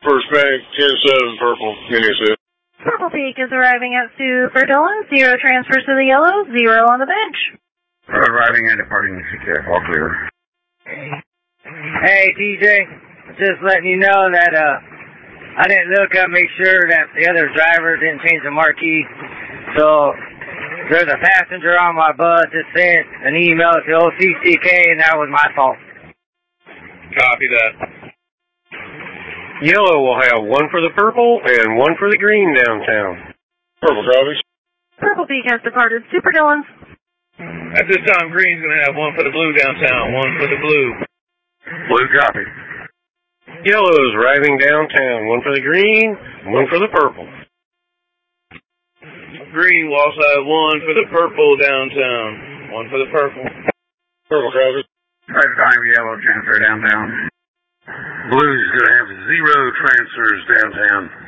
First Bank, 10-7, purple, NSS. Purple Peak is arriving at Super Dillon. 0 transfers to the yellow, 0 on the bench. Arriving and departing, all clear. Hey, TJ, just letting you know that, I didn't look up, make sure that the other driver didn't change the marquee. So, there's a passenger on my bus that sent an email to OCCK, and that was my fault. Copy that. Yellow will have 1 for the purple and 1 for the green downtown. Purple copies. Purple Peak has departed Super Dillon. At this time, green's going to have 1 for the blue downtown, 1 for the blue. Blue copy. Yellow is arriving downtown, 1 for the green, 1 for the purple. Green will also have 1 for the purple downtown, 1 for the purple. Purple copies. Right time, yellow transfer downtown. Blue's going to have 0 transfers downtown.